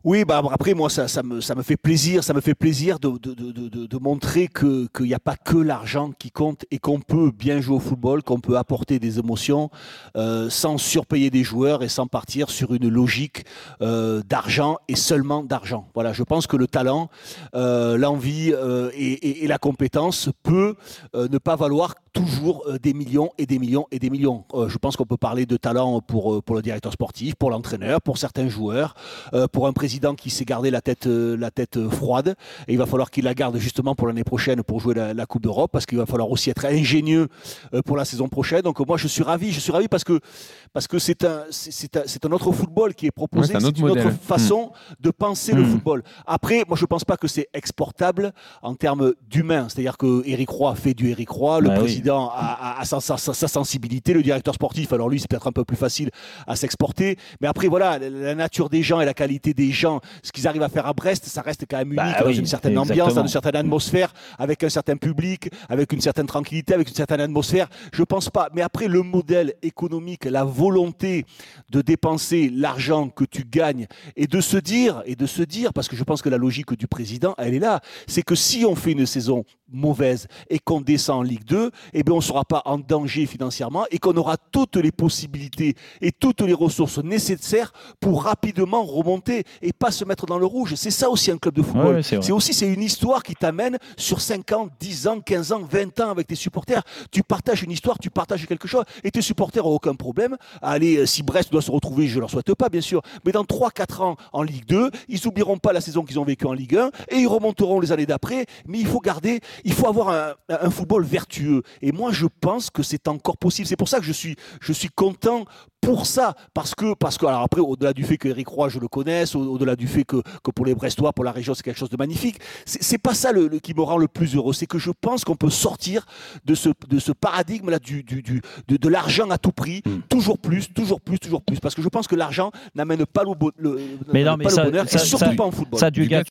Oui, bah après moi ça me fait plaisir, de montrer qu'il n'y a pas que l'argent qui compte et qu'on peut bien jouer au football, qu'on peut apporter des émotions sans surpayer des joueurs et sans partir sur une logique d'argent et seulement d'argent. Voilà, je pense que le talent, l'envie et la compétence peut ne pas valoir toujours des millions et des millions et des millions. Je pense qu'on peut parler de talent pour le directeur sportif, pour l'entraîneur, pour certains joueurs, pour un président qui s'est gardé la tête froide. Et il va falloir qu'il la garde justement pour l'année prochaine pour jouer la Coupe d'Europe, parce qu'il va falloir aussi être ingénieux pour la saison prochaine. Donc moi, je suis ravi parce que c'est un autre football qui est Ouais, proposé, c'est un c'est autre une autre modèle. façon de penser le football. Après, moi, je ne pense pas que c'est exportable en termes d'humain. C'est-à-dire que Éric Roy fait du Éric Roy, le Bah oui. président a sa sensibilité, le directeur sportif, alors lui, c'est peut-être un peu plus facile à s'exporter. Mais après, voilà, la nature des gens et la qualité des gens, ce qu'ils arrivent à faire à Brest, ça reste quand même unique Bah dans oui, une certaine ambiance, dans exactement. une certaine atmosphère, avec un certain public, avec une certaine tranquillité, avec une certaine atmosphère. Je pense pas. Mais après, le modèle économique, la volonté de dépenser l'argent que tu gagnes et de se dire, parce que je pense que la logique du président, elle est là, c'est que si on fait une saison mauvaise et qu'on descend en Ligue 2, eh bien on ne sera pas en danger financièrement et qu'on aura toutes les possibilités et toutes les ressources nécessaires pour rapidement remonter et pas se mettre dans le rouge. C'est ça aussi un club de Ouais, football. ouais, c'est vrai. C'est une histoire qui t'amène sur 5 ans, 10 ans, 15 ans, 20 ans avec tes supporters. Tu partages une histoire, tu partages quelque chose et tes supporters n'ont aucun problème. Allez, si Brest doit se retrouver, je ne leur souhaite pas bien sûr, mais dans 3-4 ans en Ligue 2, ils n'oublieront pas la saison qu'ils ont vécue en Ligue 1 et ils remonteront les années d'après. Mais il faut avoir un football vertueux. Et moi, je pense que c'est encore possible. C'est pour ça que je suis content pour ça, alors après, au-delà du fait que Eric Roy, je le connaisse, au-delà du fait que pour les Brestois, pour la région, c'est quelque chose de magnifique, c'est pas ça qui me rend le plus heureux, c'est que je pense qu'on peut sortir de ce paradigme-là de l'argent à tout prix, toujours plus, toujours plus, toujours plus, parce que je pense que l'argent n'amène pas Mais non, mais pas le ça, bonheur, et ça, surtout ça, pas en football. ça, du Du gars, gars,